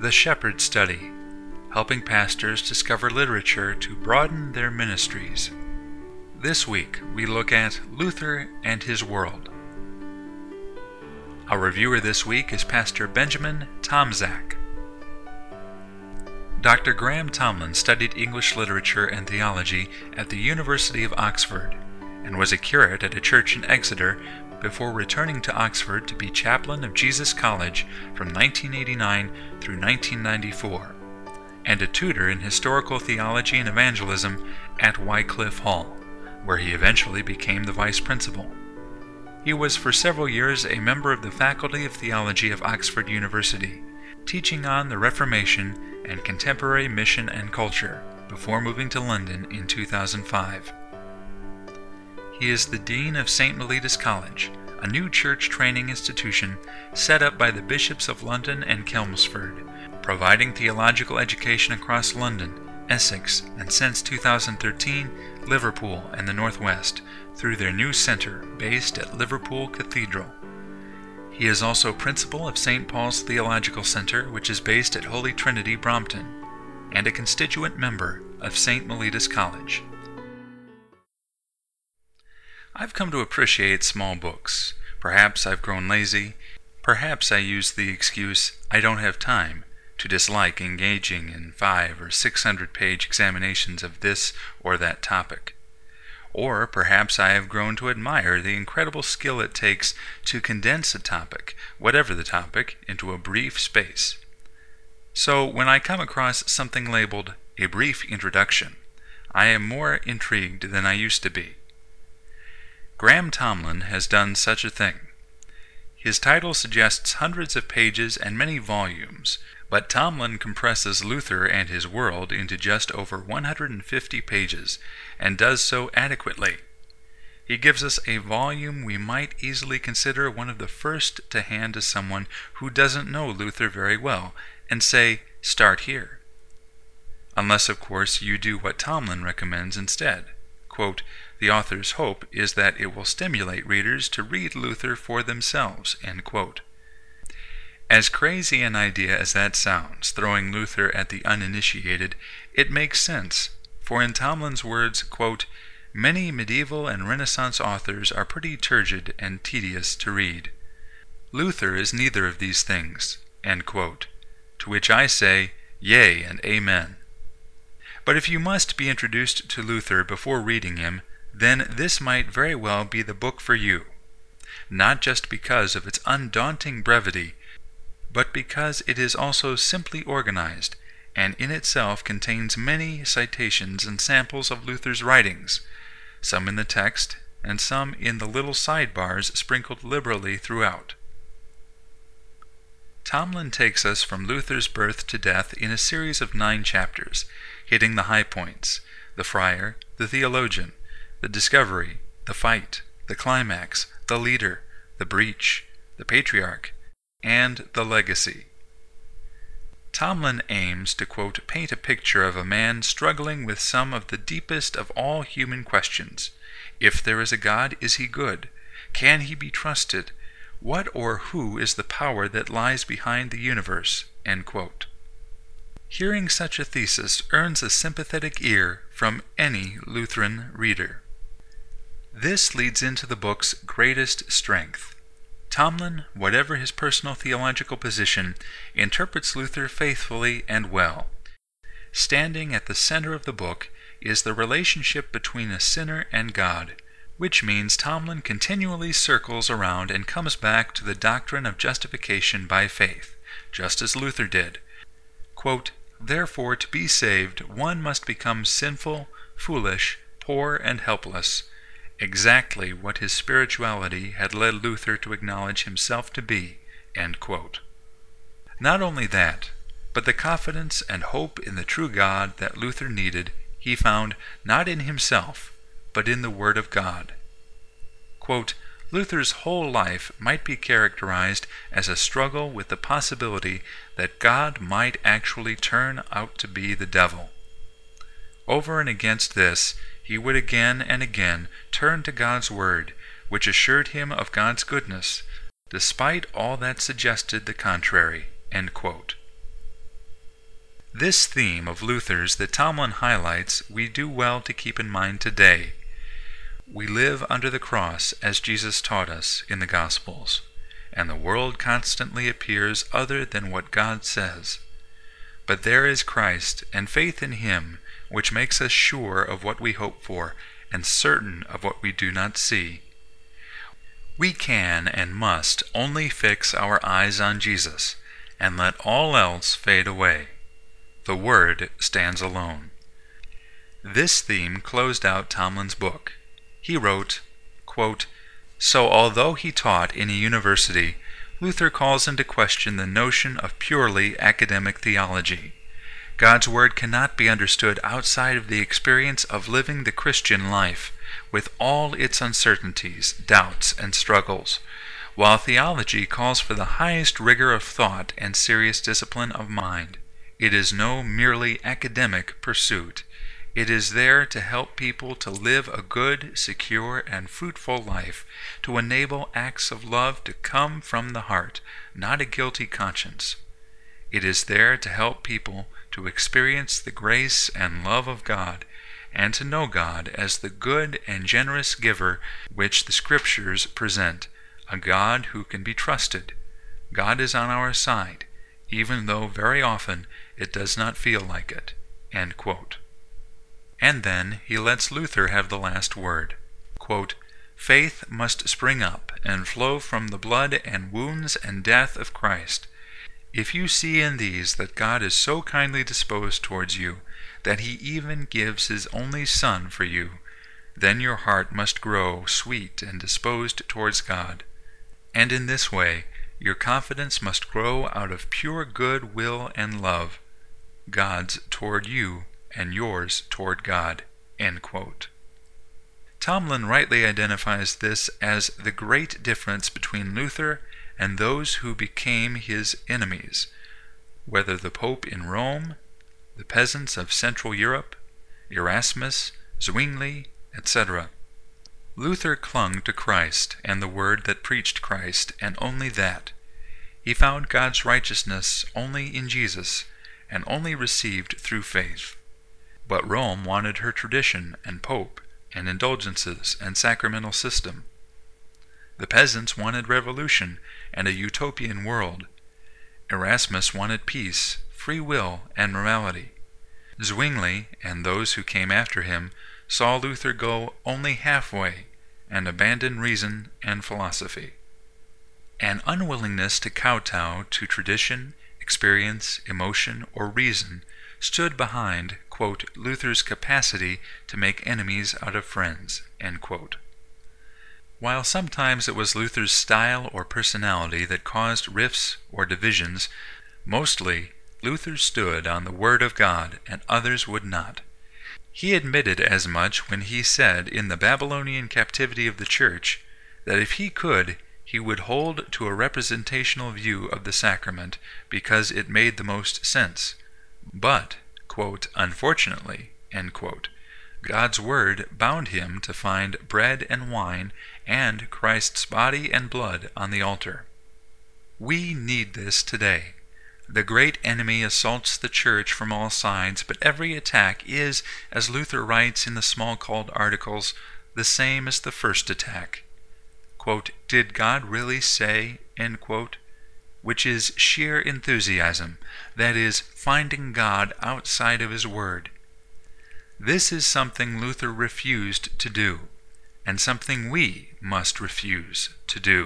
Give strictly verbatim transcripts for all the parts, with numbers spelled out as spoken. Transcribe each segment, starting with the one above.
The Shepherd Study, helping pastors discover literature to broaden their ministries. This week, we look at Luther and His World. Our reviewer this week is Pastor Benjamin Tomczak. Doctor Graham Tomlin studied English literature and theology at the University of Oxford and was a curate at a church in Exeter before returning to Oxford to be chaplain of Jesus College from nineteen eighty-nine through nineteen ninety-four, and a tutor in historical theology and evangelism at Wycliffe Hall, where he eventually became the vice principal. He was for several years a member of the Faculty of Theology of Oxford University, teaching on the Reformation and contemporary mission and culture before moving to London in two thousand five. He is the Dean of Saint Mellitus College, a new church training institution set up by the Bishops of London and Chelmsford, providing theological education across London, Essex, and since two thousand thirteen, Liverpool and the Northwest, through their new center based at Liverpool Cathedral. He is also principal of Saint Paul's Theological Center, which is based at Holy Trinity, Brompton, and a constituent member of Saint Mellitus College. I've come to appreciate small books. Perhaps I've grown lazy. Perhaps I use the excuse, I don't have time, to dislike engaging in five or six hundred page examinations of this or that topic. Or perhaps I have grown to admire the incredible skill it takes to condense a topic, whatever the topic, into a brief space. So when I come across something labeled a brief introduction, I am more intrigued than I used to be. Graham Tomlin has done such a thing. His title suggests hundreds of pages and many volumes, but Tomlin compresses Luther and His World into just over one hundred fifty pages, and does so adequately. He gives us a volume we might easily consider one of the first to hand to someone who doesn't know Luther very well, and say, start here. Unless, of course, you do what Tomlin recommends instead. Quote, the author's hope is that it will stimulate readers to read Luther for themselves, end quote. As crazy an idea as that sounds, throwing Luther at the uninitiated, it makes sense, for in Tomlin's words, quote, many medieval and Renaissance authors are pretty turgid and tedious to read. Luther is neither of these things, end quote, to which I say, yea and amen. But if you must be introduced to Luther before reading him, then this might very well be the book for you, not just because of its undaunting brevity, but because it is also simply organized, and in itself contains many citations and samples of Luther's writings, some in the text, and some in the little sidebars sprinkled liberally throughout. Tomlin takes us from Luther's birth to death in a series of nine chapters, hitting the high points, the friar, the theologian, the discovery, the fight, the climax, the leader, the breach, the patriarch, and the legacy. Tomlin aims to, quote, paint a picture of a man struggling with some of the deepest of all human questions. If there is a God, is he good? Can he be trusted? What or who is the power that lies behind the universe? End quote. Hearing such a thesis earns a sympathetic ear from any Lutheran reader. This leads into the book's greatest strength. Tomlin, whatever his personal theological position, interprets Luther faithfully and well. Standing at the center of the book is the relationship between a sinner and God, which means Tomlin continually circles around and comes back to the doctrine of justification by faith, just as Luther did. Quote, therefore, to be saved, one must become sinful, foolish, poor, and helpless, exactly what his spirituality had led Luther to acknowledge himself to be, end quote. Not only that, but the confidence and hope in the true God that Luther needed, he found not in himself, but in the Word of God. Quote, Luther's whole life might be characterized as a struggle with the possibility that God might actually turn out to be the devil. Over and against this, he would again and again turn to God's Word, which assured him of God's goodness, despite all that suggested the contrary. End quote. This theme of Luther's that Tomlin highlights we do well to keep in mind today. We live under the cross as Jesus taught us in the Gospels, and the world constantly appears other than what God says. But there is Christ and faith in Him which makes us sure of what we hope for and certain of what we do not see. We can and must only fix our eyes on Jesus and let all else fade away. The Word stands alone. This theme closed out Tomlin's book. He wrote, quote, "So although he taught in a university, Luther calls into question the notion of purely academic theology. God's Word cannot be understood outside of the experience of living the Christian life, with all its uncertainties, doubts, and struggles. While theology calls for the highest rigor of thought and serious discipline of mind, it is no merely academic pursuit. It is there to help people to live a good, secure, and fruitful life, to enable acts of love to come from the heart, not a guilty conscience. It is there to help people to experience the grace and love of God, and to know God as the good and generous giver which the Scriptures present, a God who can be trusted. God is on our side, even though very often it does not feel like it." End quote. And then he lets Luther have the last word. Quote, "Faith must spring up and flow from the blood and wounds and death of Christ. If you see in these that God is so kindly disposed towards you, that He even gives His only Son for you, then your heart must grow sweet and disposed towards God. And in this way, your confidence must grow out of pure good will and love, God's toward you and yours toward God." End quote. Tomlin rightly identifies this as the great difference between Luther and those who became his enemies, whether the Pope in Rome, the peasants of Central Europe, Erasmus, Zwingli, et cetera. Luther clung to Christ and the Word that preached Christ, and only that. He found God's righteousness only in Jesus, and only received through faith. But Rome wanted her tradition and Pope and indulgences and sacramental system. The peasants wanted revolution and a utopian world. Erasmus wanted peace, free will, and morality. Zwingli, and those who came after him, saw Luther go only halfway and abandon reason and philosophy. An unwillingness to kowtow to tradition, experience, emotion, or reason stood behind, quote, Luther's capacity to make enemies out of friends. End quote. While sometimes it was Luther's style or personality that caused rifts or divisions, mostly Luther stood on the Word of God and others would not. He admitted as much when he said in the Babylonian captivity of the Church that if he could, he would hold to a representational view of the sacrament because it made the most sense. But, quote, unfortunately, end quote, God's Word bound him to find bread and wine and Christ's body and blood on the altar. We need this today. The great enemy assaults the Church from all sides, but every attack is, as Luther writes in the Smalcald Articles, the same as the first attack. Quote, did God really say, end quote, which is sheer enthusiasm, that is, finding God outside of His Word. This is something Luther refused to do, and something we must refuse to do.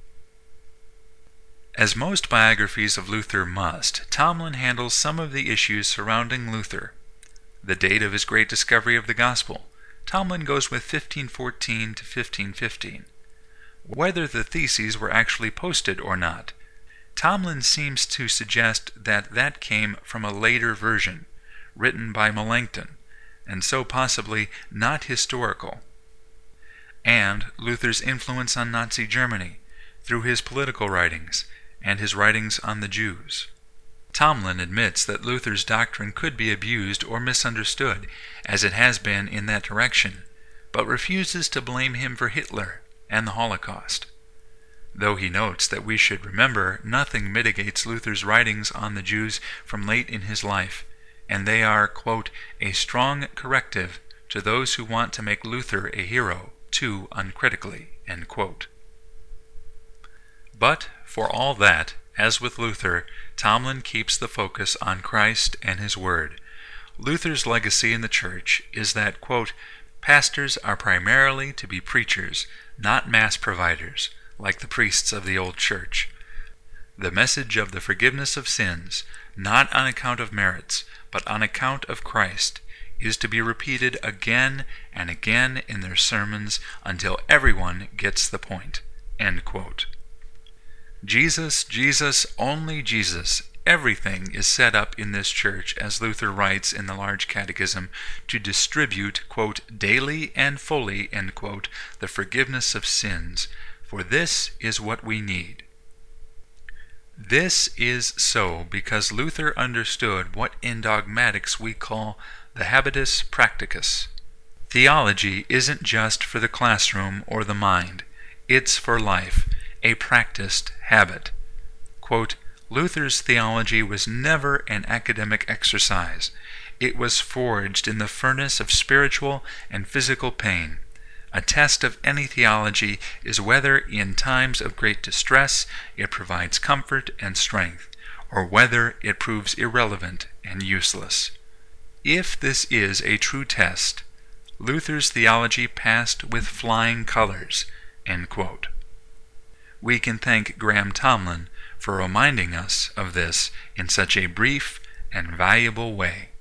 As most biographies of Luther must, Tomlin handles some of the issues surrounding Luther. The date of his great discovery of the gospel, Tomlin goes with fifteen fourteen to fifteen fifteen. Whether the theses were actually posted or not, Tomlin seems to suggest that that came from a later version, written by Melanchthon, and so possibly not historical. And Luther's influence on Nazi Germany, through his political writings, and his writings on the Jews. Tomlin admits that Luther's doctrine could be abused or misunderstood, as it has been in that direction, but refuses to blame him for Hitler and the Holocaust. Though he notes that we should remember nothing mitigates Luther's writings on the Jews from late in his life, and they are, quote, a strong corrective to those who want to make Luther a hero too uncritically, end quote. But, for all that, as with Luther, Tomlin keeps the focus on Christ and His Word. Luther's legacy in the Church is that, quote, pastors are primarily to be preachers, not mass providers, like the priests of the old Church. The message of the forgiveness of sins, not on account of merits, but on account of Christ, is to be repeated again and again in their sermons until everyone gets the point, end quote. Jesus, Jesus, only Jesus. Everything is set up in this church, as Luther writes in the Large Catechism, to distribute, quote, daily and fully, end quote, the forgiveness of sins, for this is what we need. This is so because Luther understood what in dogmatics we call the habitus practicus. Theology isn't just for the classroom or the mind. It's for life, a practiced habit. Quote, Luther's theology was never an academic exercise. It was forged in the furnace of spiritual and physical pain. A test of any theology is whether in times of great distress it provides comfort and strength, or whether it proves irrelevant and useless. If this is a true test, Luther's theology passed with flying colors, end quote. We can thank Graham Tomlin for reminding us of this in such a brief and valuable way.